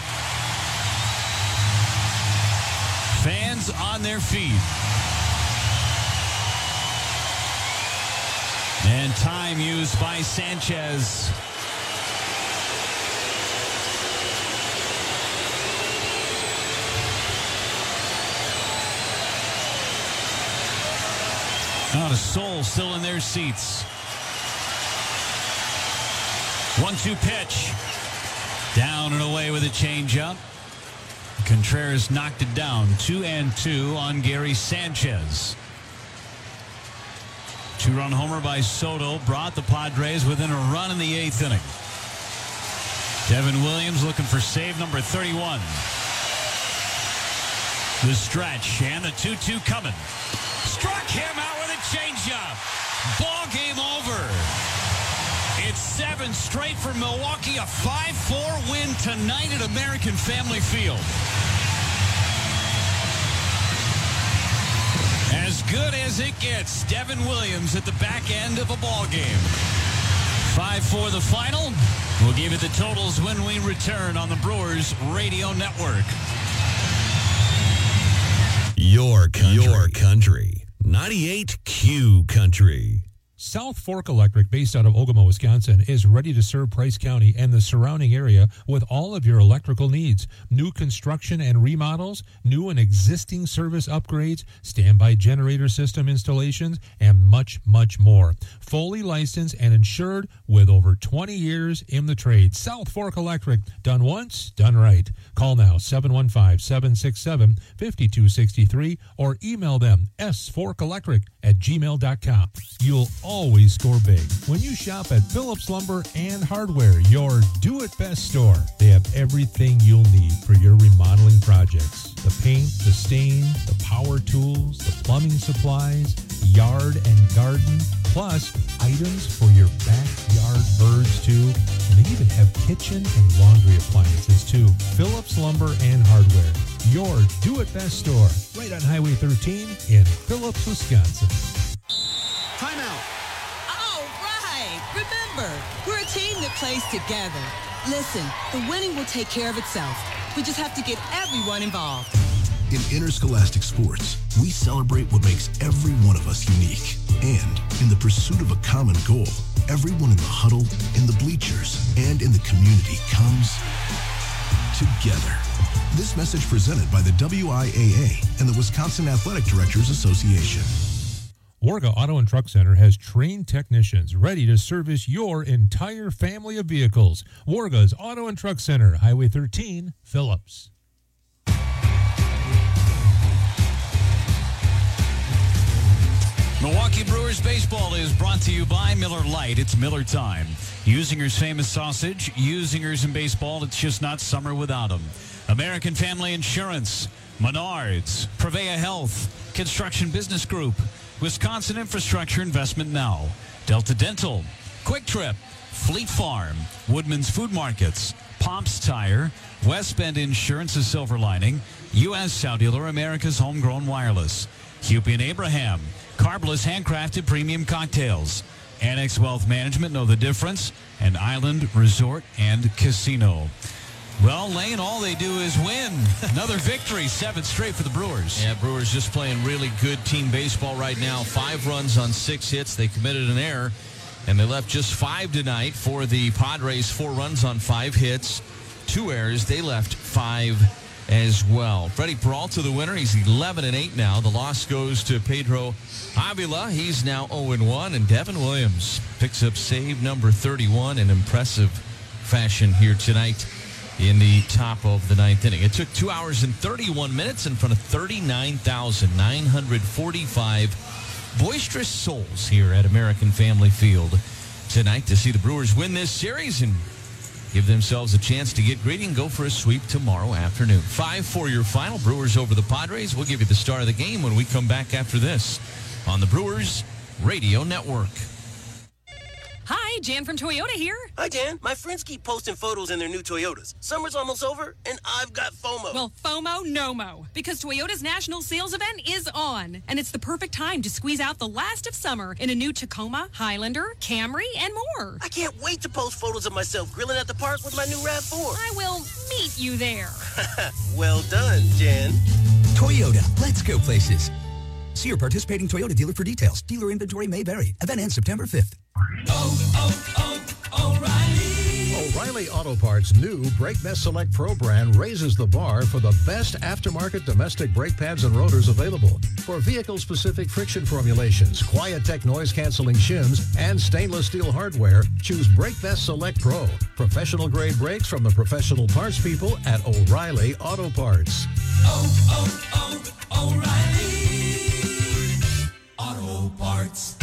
Fans on their feet. And time used by Sanchez. Not a soul still in their seats. 1-2 pitch. Down and away with a changeup. Contreras knocked it down. 2-2 on Gary Sanchez. 2-run homer by Soto brought the Padres within a run in the 8th inning. Devin Williams looking for save number 31. The stretch and the 2-2 coming. Struck him out with a changeup. Ball game over. It's 7 straight for Milwaukee. A 5-4 win tonight at American Family Field. As good as it gets, Devin Williams at the back end of a ball game. 5-4 the final. We'll give you the totals when we return on the Brewers Radio Network. Your country. 98Q Country. South Fork Electric, based out of Ogama, Wisconsin, is ready to serve Price County and the surrounding area with all of your electrical needs. New construction and remodels, new and existing service upgrades, standby generator system installations, and much, much more. Fully licensed and insured with over 20 years in the trade. South Fork Electric, done once, done right. Call now, 715-767-5263, or email them, sforkelectric@gmail.com. You'll always score big when you shop at Phillips Lumber and Hardware, your do-it-best store. They have everything you'll need for your remodeling projects. The paint, the stain, the power tools, the plumbing supplies, yard and garden, plus items for your backyard birds too. And they even have kitchen and laundry appliances too. Phillips Lumber and Hardware, your do-it-best store, right on Highway 13 in Phillips, Wisconsin. Timeout. All right. Remember, we're a team that plays together. Listen, the winning will take care of itself. We just have to get everyone involved. In interscholastic sports, we celebrate what makes every one of us unique. And in the pursuit of a common goal, everyone in the huddle, in the bleachers, and in the community comes together. This message presented by the WIAA and the Wisconsin Athletic Directors Association. Warga Auto and Truck Center has trained technicians ready to service your entire family of vehicles. Warga's Auto and Truck Center, Highway 13, Phillips. Milwaukee Brewers baseball is brought to you by Miller Lite. It's Miller time. Usinger's famous sausage. Usinger's in baseball. It's just not summer without them. American Family Insurance. Menards. Prevea Health. Construction Business Group. Wisconsin Infrastructure Investment Now. Delta Dental. Quick Trip. Fleet Farm. Woodman's Food Markets. Pomps Tire. West Bend Insurance, a silver lining. U.S. Cellular, America's homegrown wireless. Hupy and Abraham. Carbless handcrafted premium cocktails. Annex Wealth Management, know the difference. And Island Resort and Casino. Well, Lane, all they do is win. Another victory, 7 straight for the Brewers. Yeah, Brewers just playing really good team baseball right now. 5 runs on 6 hits. They committed an error, and they left just 5 tonight. For the Padres, 4 runs on 5 hits, 2 errors. They left 5 as well. Freddie Peralta, the winner. He's 11-8 now. The loss goes to Pedro Avila. He's now 0-1, and Devin Williams picks up save number 31 in impressive fashion here tonight in the top of the 9th inning. It took 2 hours and 31 minutes in front of 39,945 boisterous souls here at American Family Field tonight to see the Brewers win this series and give themselves a chance to get greedy and go for a sweep tomorrow afternoon. 5-4 your final. Brewers over the Padres. We'll give you the start of the game when we come back after this on the Brewers Radio Network. Hi, Jan from Toyota here. Hi, Jan. My friends keep posting photos in their new Toyotas. Summer's almost over, and I've got FOMO. Well, FOMO, no-mo. Because Toyota's national sales event is on. And it's the perfect time to squeeze out the last of summer in a new Tacoma, Highlander, Camry, and more. I can't wait to post photos of myself grilling at the park with my new RAV4. I will meet you there. Well done, Jan. Toyota, let's go places. See your participating Toyota dealer for details. Dealer inventory may vary. Event ends September 5th. O'Reilly Auto Parts' new Brake Best Select Pro brand raises the bar for the best aftermarket domestic brake pads and rotors available. For vehicle-specific friction formulations, Quiet-Tech noise-canceling shims, and stainless steel hardware, choose Brake Best Select Pro. Professional-grade brakes from the professional parts people at O'Reilly Auto Parts. O'Reilly Auto Parts.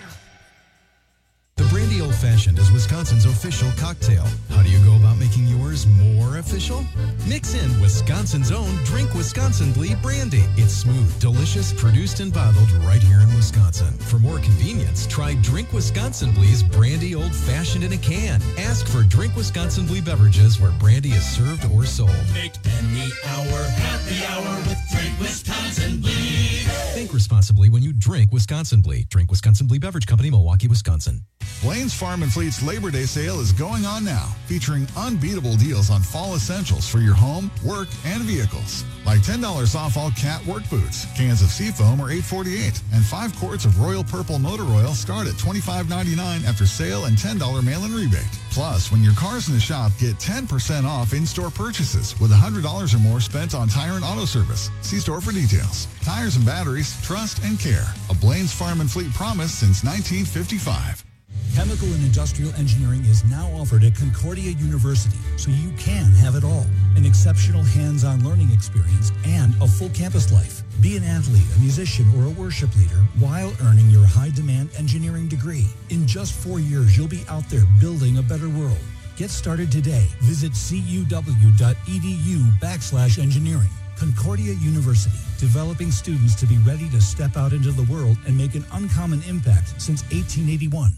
The Brandy Old Fashioned is Wisconsin's official cocktail. How do you go about making yours more official? Mix in Wisconsin's own Drink Wisconsin-Blee Brandy. It's smooth, delicious, produced and bottled right here in Wisconsin. For more convenience, try Drink Wisconsin-Blee's Brandy Old Fashioned in a can. Ask for Drink Wisconsin-Blee beverages where brandy is served or sold. Make any hour happy hour with Drink Wisconsin-Blee. Think responsibly when you drink Wisconsin-Blee. Drink Wisconsin-Blee Beverage Company, Milwaukee, Wisconsin. Blaine's Farm and Fleet's Labor Day sale is going on now, featuring unbeatable deals on fall essentials for your home, work, and vehicles. Like $10 off all cat work boots. Cans of Seafoam are $8.48, and 5 quarts of Royal Purple Motor Oil start at $25.99 after sale and $10 mail-in rebate. Plus, when your car's in the shop, get 10% off in-store purchases with $100 or more spent on tire and auto service. See store for details. Tires and batteries, trust and care. A Blaine's Farm and Fleet promise since 1955. Chemical and Industrial Engineering is now offered at Concordia University, so you can have it all. An exceptional hands-on learning experience and a full campus life. Be an athlete, a musician, or a worship leader while earning your high-demand engineering degree. In just 4 years, you'll be out there building a better world. Get started today. Visit cuw.edu/engineering. Concordia University, developing students to be ready to step out into the world and make an uncommon impact since 1881.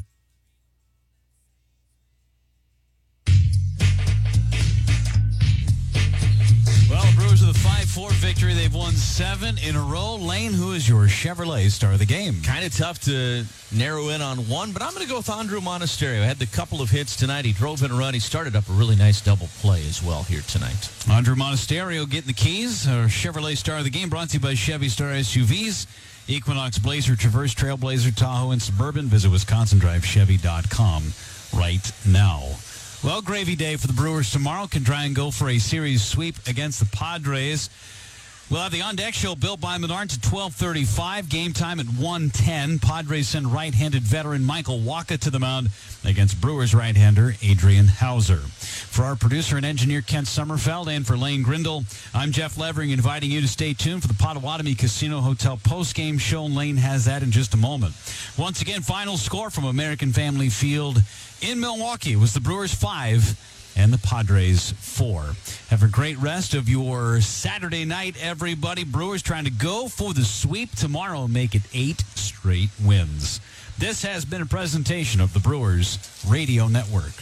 Well, the Brewers with a 5-4 victory. They've won 7 in a row. Lane, who is your Chevrolet star of the game? Kind of tough to narrow in on one, but I'm going to go with Andrew Monasterio. Had the couple of hits tonight. He drove in a run. He started up a really nice double play as well here tonight. Andrew Monasterio getting the keys. Our Chevrolet star of the game brought to you by Chevy Star SUVs. Equinox, Blazer, Traverse, Trailblazer, Tahoe, and Suburban. Visit WisconsinDriveChevy.com right now. Well, gravy day for the Brewers tomorrow. Can try and go for a series sweep against the Padres. We'll have the On Deck Show built by Menards at 12:35. Game time at 1:10. Padres send right-handed veteran Michael Wacha to the mound against Brewers right-hander Adrian Hauser. For our producer and engineer Kent Sommerfeld and for Lane Grindle, I'm Jeff Levering, inviting you to stay tuned for the Potawatomi Casino Hotel post-game show. Lane has that in just a moment. Once again, final score from American Family Field in Milwaukee was the Brewers 5 and the Padres 4. Have a great rest of your Saturday night, everybody. Brewers trying to go for the sweep tomorrow and make it 8 straight wins. This has been a presentation of the Brewers Radio Network.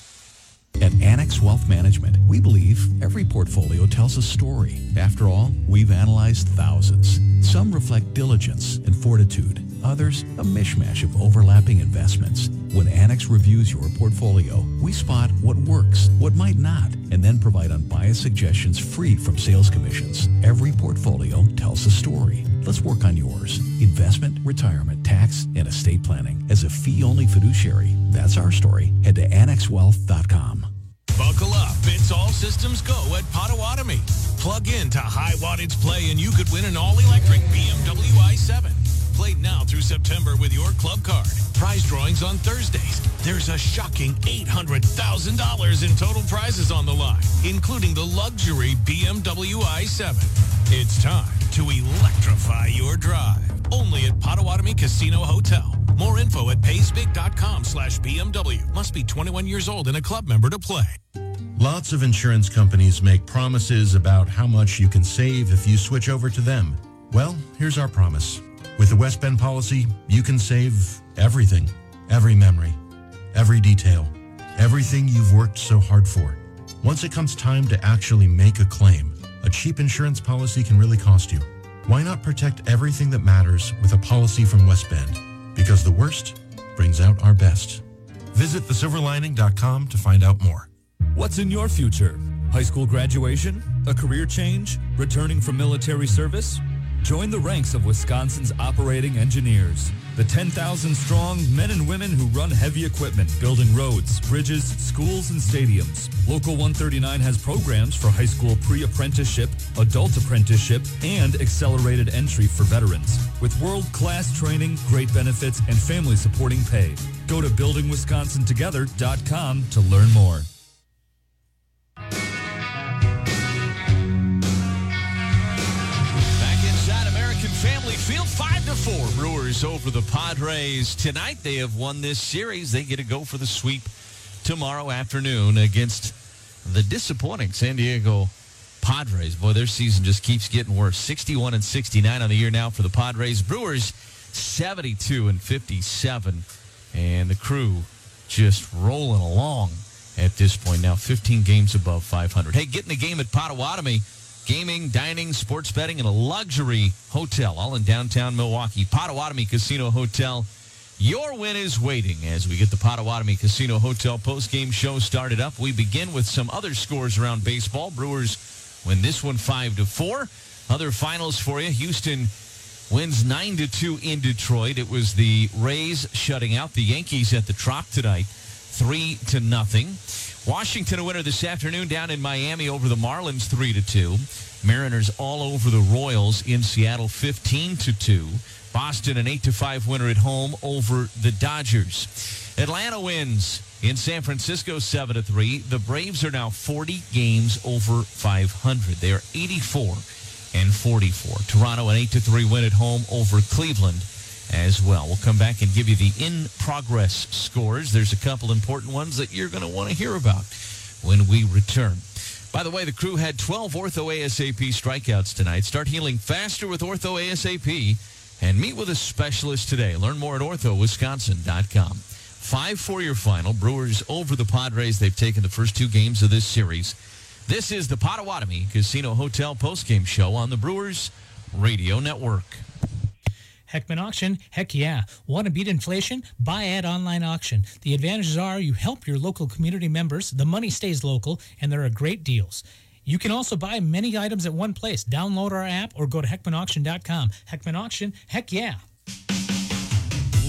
At Annex Wealth Management, we believe every portfolio tells a story. After all, we've analyzed thousands. Some reflect diligence and fortitude. Others, a mishmash of overlapping investments. When Annex reviews your portfolio, we spot what works, what might not, and then provide unbiased suggestions free from sales commissions. Every portfolio tells a story. Let's work on yours. Investment, retirement, tax, and estate planning. As a fee-only fiduciary, that's our story. Head to annexwealth.com. Buckle up. It's all systems go at Potawatomi. Plug in to high wattage play and you could win an all-electric BMW i7. Play now through September with your club card. Prize drawings on Thursdays. There's a shocking $800,000 in total prizes on the line, including the luxury BMW i7. It's time to electrify your drive. Only at Potawatomi Casino Hotel. More info at paysbig.com/BMW. Must be 21 years old and a club member to play. Lots of insurance companies make promises about how much you can save if you switch over to them. Well, here's our promise. With the West Bend policy, you can save everything, every memory, every detail, everything you've worked so hard for. Once it comes time to actually make a claim, a cheap insurance policy can really cost you. Why not protect everything that matters with a policy from West Bend? Because the worst brings out our best. Visit thesilverlining.com to find out more. What's in your future? High school graduation? A career change? Returning from military service? Join the ranks of Wisconsin's operating engineers. The 10,000-strong men and women who run heavy equipment, building roads, bridges, schools, and stadiums. Local 139 has programs for high school pre-apprenticeship, adult apprenticeship, and accelerated entry for veterans. With world-class training, great benefits, and family-supporting pay. Go to buildingwisconsintogether.com to learn more. Family Field 5-4. Brewers over the Padres tonight. They have won this series. They get to go for the sweep tomorrow afternoon against the disappointing San Diego Padres. Boy, their season just keeps getting worse. 61-69 on the year now for the Padres. Brewers 72-57, and the Crew just rolling along at this point now. 15 games above 500. Hey, get in the game at Potawatomi. Gaming, dining, sports betting, and a luxury hotel all in downtown Milwaukee. Potawatomi Casino Hotel. Your win is waiting as we get the Potawatomi Casino Hotel postgame show started up. We begin with some other scores around baseball. Brewers win this one 5-4. Other finals for you. Houston wins 9-2 in Detroit. It was the Rays shutting out the Yankees at the Trop tonight, 3-0. Washington a winner this afternoon down in Miami over the Marlins 3-2. Mariners all over the Royals in Seattle 15-2. Boston an 8-5 winner at home over the Dodgers. Atlanta wins in San Francisco 7-3. The Braves are now 40 games over 500. They are 84-44. Toronto an 8-3 win at home over Cleveland as well. We'll come back and give you the in-progress scores. There's a couple important ones that you're going to want to hear about when we return. By the way, the Crew had 12 Ortho ASAP strikeouts tonight. Start healing faster with Ortho ASAP and meet with a specialist today. Learn more at orthowisconsin.com. 5-4 your final. Brewers over the Padres. They've taken the first two games of this series. This is the Potawatomi Casino Hotel postgame show on the Brewers Radio Network. Heckman Auction, heck yeah. Want to beat inflation? Buy at online auction. The advantages are you help your local community members, the money stays local, and there are great deals. You can also buy many items at one place. Download our app or go to heckmanauction.com. Heckman Auction, heck yeah.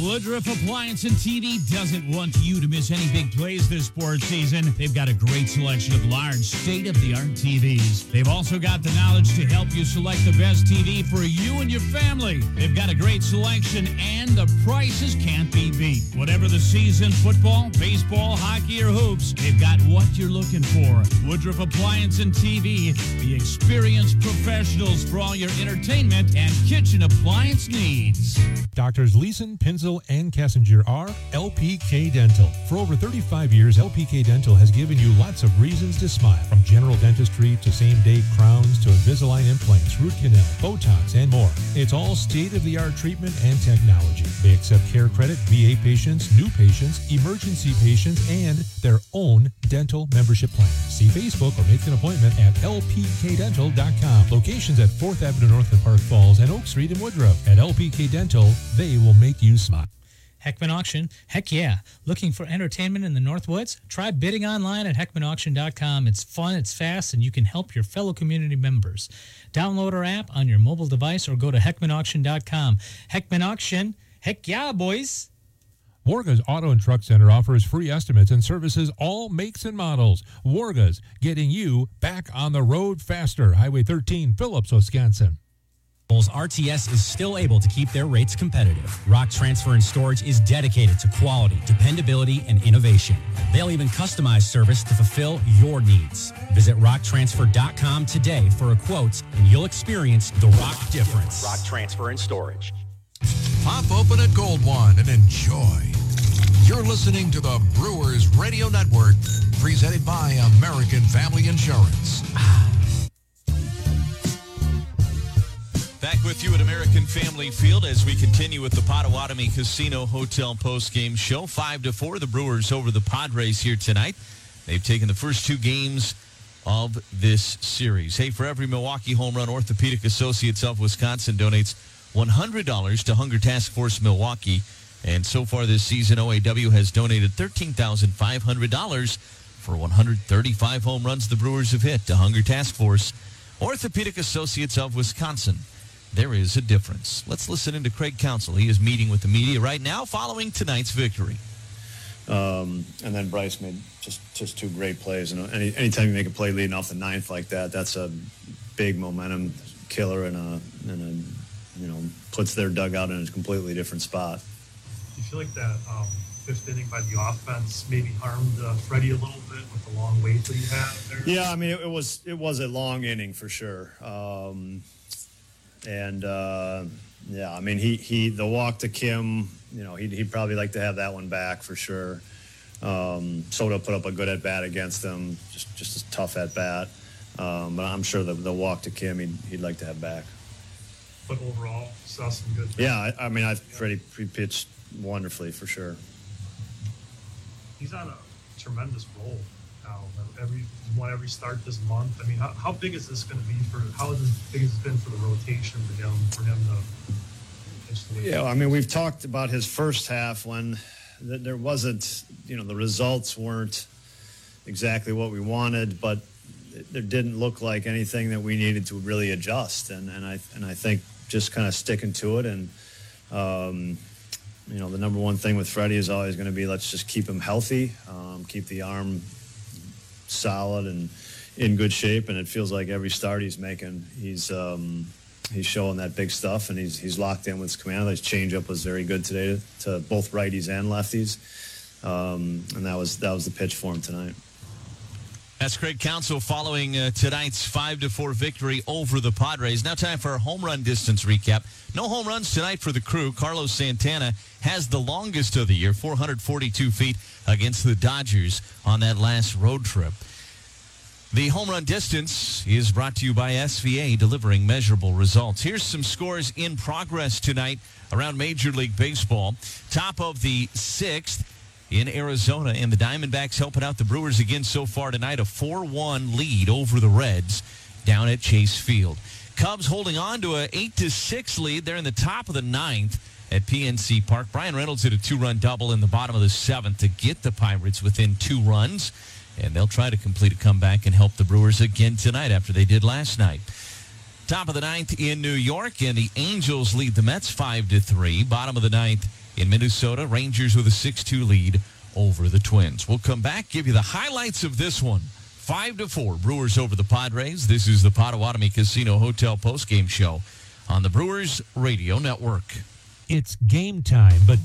Woodruff Appliance and TV doesn't want you to miss any big plays this sports season. They've got a great selection of large, state-of-the-art TVs. They've also got the knowledge to help you select the best TV for you and your family. They've got a great selection, and the prices can't be beat. Whatever the season, football, baseball, hockey, or hoops, they've got what you're looking for. Woodruff Appliance and TV, the experienced professionals for all your entertainment and kitchen appliance needs. Doctors Leeson, Pinzel, and Kessinger are LPK Dental. For over 35 years, LPK Dental has given you lots of reasons to smile. From general dentistry to same-day crowns to Invisalign implants, root canal, Botox, and more. It's all state-of-the-art treatment and technology. They accept care credit, VA patients, new patients, emergency patients, and their own dental membership plan. See Facebook or make an appointment at lpkdental.com. Locations at 4th Avenue North in Park Falls and Oak Street in Woodruff. At LPK Dental, they will make you smile. Heckman Auction? Heck yeah. Looking for entertainment in the Northwoods? Try bidding online at heckmanauction.com. It's fun, it's fast, and you can help your fellow community members. Download our app on your mobile device or go to heckmanauction.com. Heckman Auction? Heck yeah, boys. Warga's Auto and Truck Center offers free estimates and services all makes and models. Warga's, getting you back on the road faster. Highway 13, Phillips, Wisconsin. RTS is still able to keep their rates competitive. Rock Transfer and Storage is dedicated to quality, dependability, and innovation. They'll even customize service to fulfill your needs. Visit rocktransfer.com today for a quote, and you'll experience the Rock difference. Rock Transfer and Storage. Pop open a cold one and enjoy. You're listening to the Brewers Radio Network, presented by American Family Insurance. Back with you at American Family Field as we continue with the Potawatomi Casino Hotel postgame show. 5-4, the Brewers over the Padres here tonight. They've taken the first two games of this series. Hey, for every Milwaukee home run, Orthopedic Associates of Wisconsin donates $100 to Hunger Task Force Milwaukee. And so far this season, OAW has donated $13,500 for 135 home runs the Brewers have hit to Hunger Task Force. Orthopedic Associates of Wisconsin. There is a difference. Let's listen into Craig Counsell. He is meeting with the media right now following tonight's victory. And then Bryce made just two great plays. And anytime you make a play leading off the ninth like that, that's a big momentum killer and puts their dugout in a completely different spot. Do you feel like that fifth inning by the offense maybe harmed Freddie a little bit with the long wait that he had there? Yeah, I mean it was a long inning for sure. I mean he the walk to Kim, he'd probably like to have that one back for sure. Soto put up a good at bat against them, just a tough at bat. But I'm sure the walk to Kim he'd like to have back. But overall, saw some good. Yeah, I mean Freddie pitched wonderfully for sure. He's on a tremendous roll now. He's won every start this month. I mean, how big is this going to be how big has it been for the rotation for him to? Yeah, I mean, we've talked about his first half when there wasn't, the results weren't exactly what we wanted, but there didn't look like anything that we needed to really adjust. And I think just kind of sticking to it and, the number one thing with Freddie is always going to be let's just keep him healthy, keep the arm solid and in good shape. And it feels like every start he's making, he's showing that big stuff, and he's locked in with his command. His changeup was very good today to both righties and lefties, and that was the pitch for him tonight. That's Craig Counsell following tonight's 5-4 victory over the Padres. Now time for our home run distance recap. No home runs tonight for the Crew. Carlos Santana has the longest of the year, 442 feet against the Dodgers on that last road trip. The home run distance is brought to you by SVA, delivering measurable results. Here's some scores in progress tonight around Major League Baseball. Top of the sixth in Arizona, and the Diamondbacks helping out the Brewers again so far tonight. A 4-1 lead over the Reds down at Chase Field. Cubs holding on to a 8-6 lead. They're in the top of the ninth at PNC Park. Brian Reynolds hit a 2-run double in the bottom of the seventh to get the Pirates within 2 runs. And they'll try to complete a comeback and help the Brewers again tonight after they did last night. Top of the ninth in New York, and the Angels lead the Mets 5-3. Bottom of the ninth in Minnesota. Rangers with a 6-2 lead over the Twins. We'll come back, give you the highlights of this one. 5-4, Brewers over the Padres. This is the Potawatomi Casino Hotel postgame show on the Brewers Radio Network. It's game time, but